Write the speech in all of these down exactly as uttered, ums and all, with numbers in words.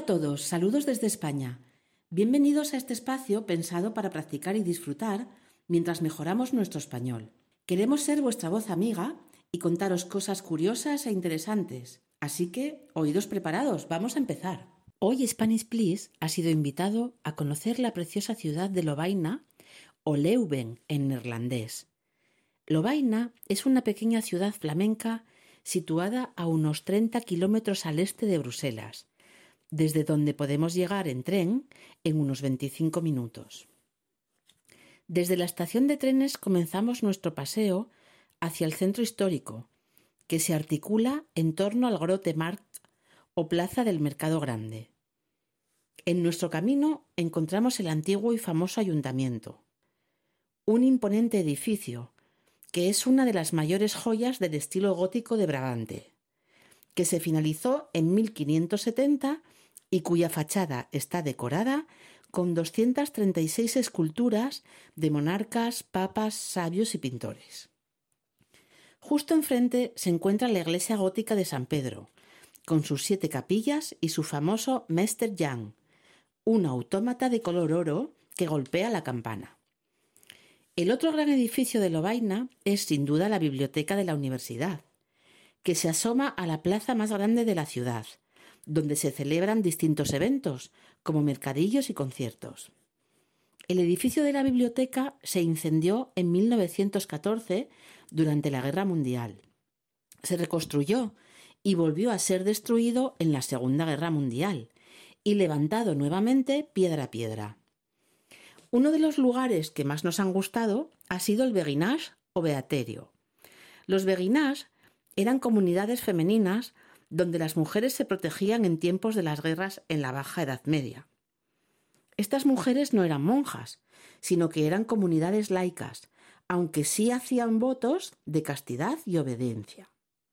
todos, saludos desde España. Bienvenidos a este espacio pensado para practicar y disfrutar mientras mejoramos nuestro español. Queremos ser vuestra voz amiga y contaros cosas curiosas e interesantes. Así que, oídos preparados, vamos a empezar. Hoy Spanish Please ha sido invitado a conocer la preciosa ciudad de Lovaina, o Leuven en neerlandés. Lovaina es una pequeña ciudad flamenca situada a unos treinta kilómetros al este de Bruselas, desde donde podemos llegar en tren en unos veinticinco minutos. Desde la estación de trenes comenzamos nuestro paseo hacia el centro histórico, que se articula en torno al Grote Markt o Plaza del Mercado Grande. En nuestro camino encontramos el antiguo y famoso ayuntamiento, un imponente edificio que es una de las mayores joyas del estilo gótico de Brabante, que se finalizó en mil quinientos setenta y cuya fachada está decorada con doscientas treinta y seis esculturas de monarcas, papas, sabios y pintores. Justo enfrente se encuentra la iglesia gótica de San Pedro, con sus siete capillas y su famoso Mester Jan, un autómata de color oro que golpea la campana. El otro gran edificio de Lovaina es sin duda la biblioteca de la universidad, que se asoma a la plaza más grande de la ciudad, donde se celebran distintos eventos, como mercadillos y conciertos. El edificio de la biblioteca se incendió en mil novecientos catorce durante la Guerra Mundial. Se reconstruyó y volvió a ser destruido en la Segunda Guerra Mundial y levantado nuevamente piedra a piedra. Uno de los lugares que más nos han gustado ha sido el Beguinage o Beaterio. Los Beguinage eran comunidades femeninas donde las mujeres se protegían en tiempos de las guerras en la Baja Edad Media. Estas mujeres no eran monjas, sino que eran comunidades laicas, aunque sí hacían votos de castidad y obediencia.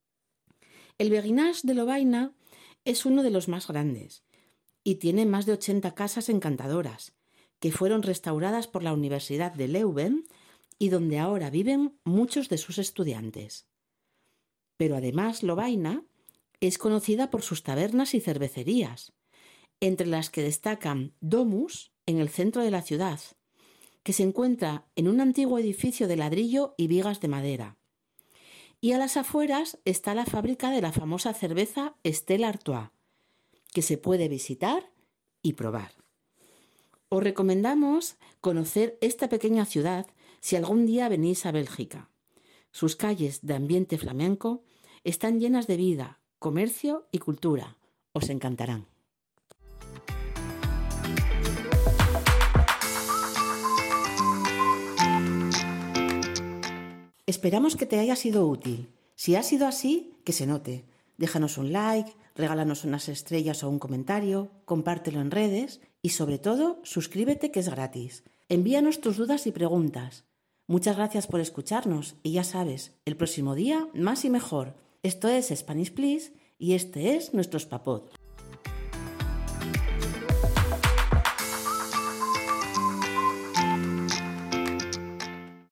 El Beguinage de Lovaina es uno de los más grandes y tiene más de ochenta casas encantadoras, que fueron restauradas por la Universidad de Leuven y donde ahora viven muchos de sus estudiantes. Pero además Lovaina es conocida por sus tabernas y cervecerías, entre las que destacan Domus, en el centro de la ciudad, que se encuentra en un antiguo edificio de ladrillo y vigas de madera. Y a las afueras está la fábrica de la famosa cerveza Stella Artois, que se puede visitar y probar. Os recomendamos conocer esta pequeña ciudad si algún día venís a Bélgica. Sus calles de ambiente flamenco están llenas de vida, comercio y cultura. Os encantarán. Esperamos que te haya sido útil. Si ha sido así, que se note. Déjanos un like, regálanos unas estrellas o un comentario, compártelo en redes y sobre todo, suscríbete que es gratis. Envíanos tus dudas y preguntas. Muchas gracias por escucharnos y ya sabes, el próximo día más y mejor. Esto es Spanish Please y este es nuestro Spapod.